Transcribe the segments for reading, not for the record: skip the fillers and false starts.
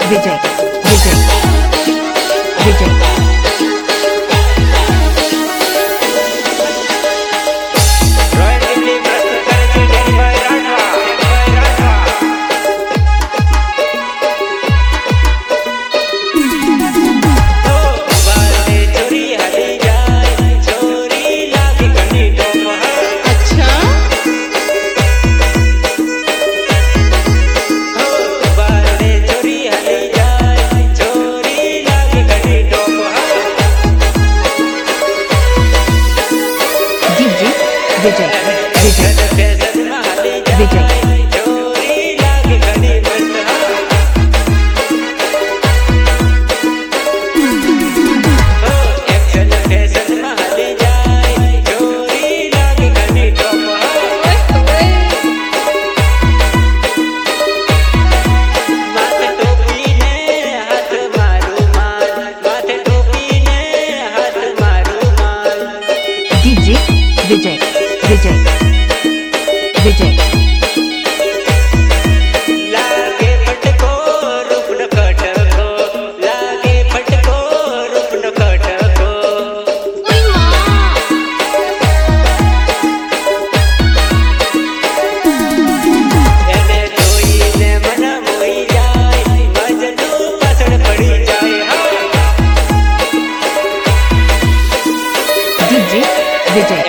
विजय विजय विजय विजय विजय विजय विजय विजय विजय लागे फटको रूप न कटको लागे फटको रूप न कटको એને જોઈને મન મોઈ જાય મજનુ પાછળ પડી જાય Vijay Vijay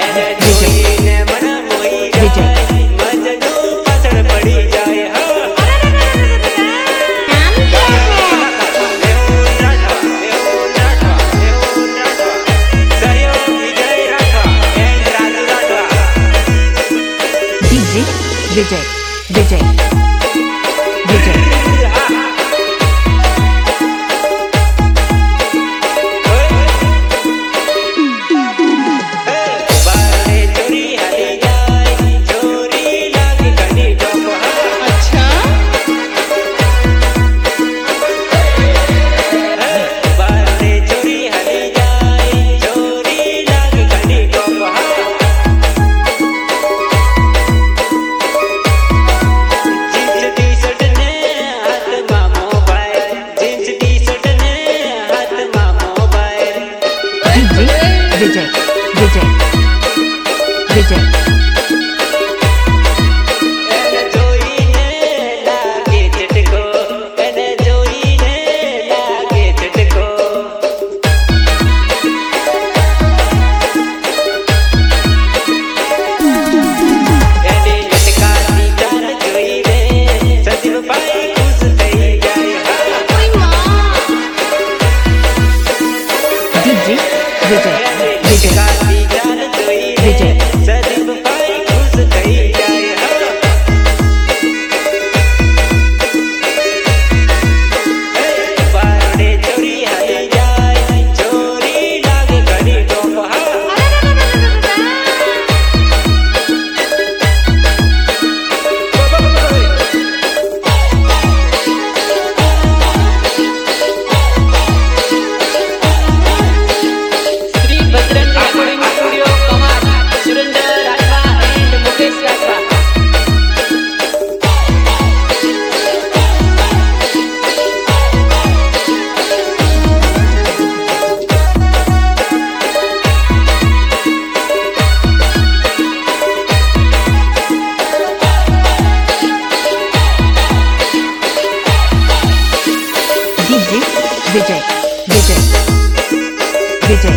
Vijay Vijay Vijay Vijay Vijay Vijay Vijay Vijay Vijay Vijay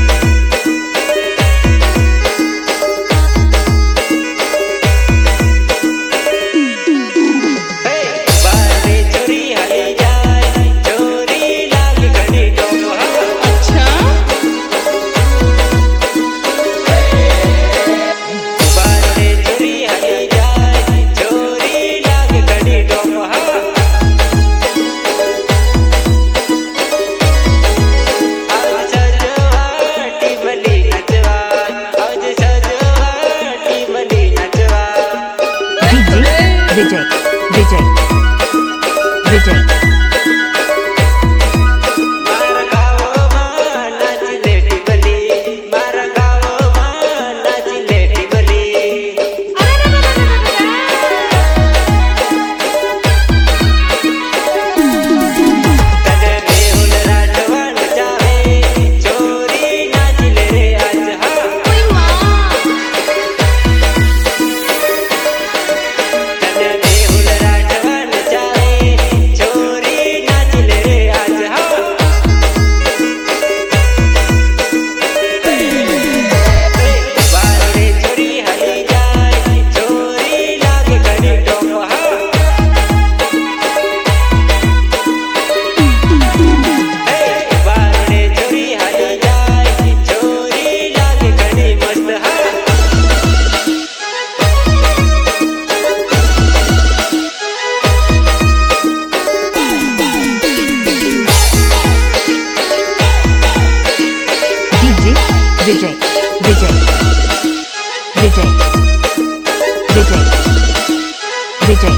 Vijay, Vijay, Vijay, Vijay, Vijay.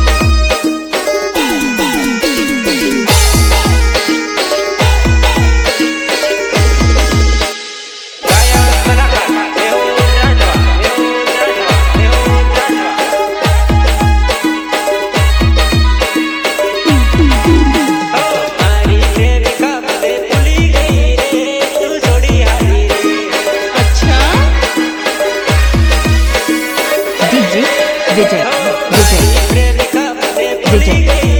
Vijay, Vijay, Vijay.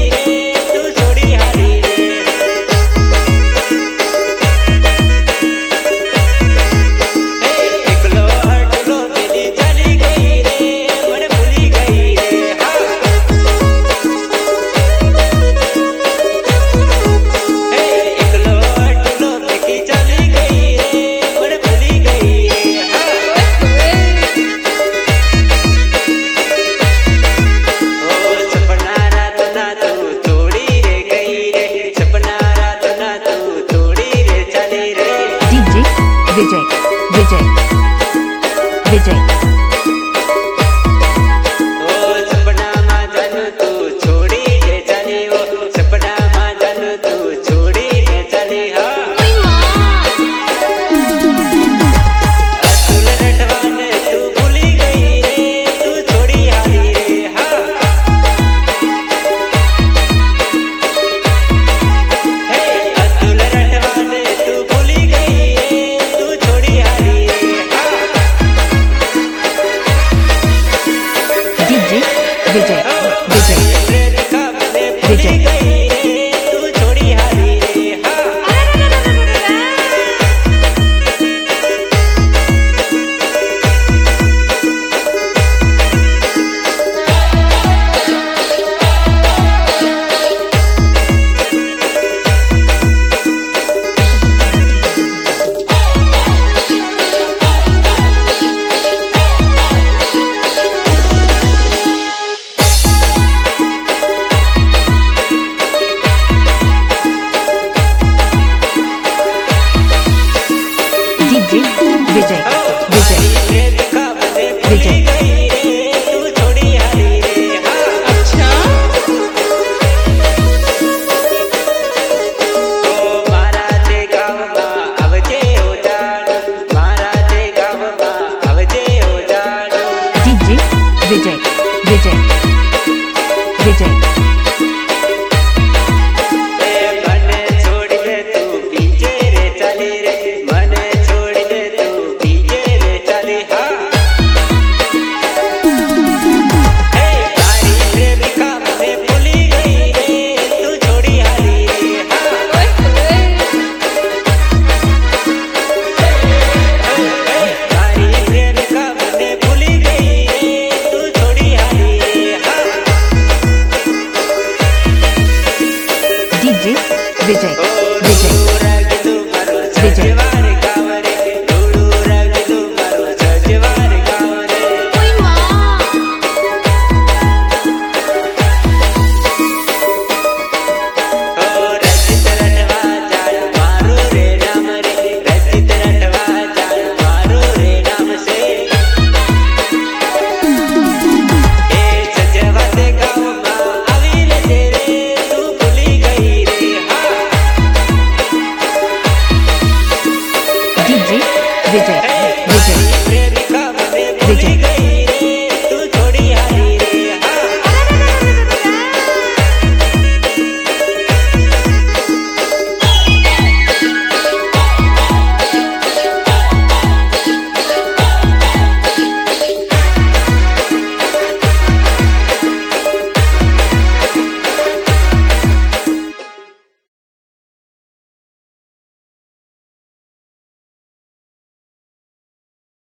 Vijay, Vijay, Vijay. सपना मा जानू तू छोड़ी के चली वो सपना मा जानू तू छोड़ी के चली हाँ अतुल रटवाने तू भूली गई रे तू छोड़ी हारी रे हाँ अतुल रटवाने तू भूली गई रे तू छोड़ी हारी रे हाँ Vijay, Vijay, Vijay, Vijay. तू छोड़ी हारी रे हाँ Vijay, Vijay, Vijay. तू छोड़ी हारी रे हाँ अच्छा तो मारा ते गाँव मा आवजे हो जाडो मारा ते गाँव मा आवजे हो जाडो Vijay, Vijay, Vijay. मने छोड़ दे तू पीछे रे चली रे मने छोड़ दे तू पीछे रे चली हाँ तारी प्रेमिका मने भूली गई रे तू छोड़ी हारी रे हाँ तारी प्रेमिका मने भूली गई रे तू छोड़ी हारी रे हाँ Vijay, Vijay, Vijay. Vijay, Vijay, Vijay.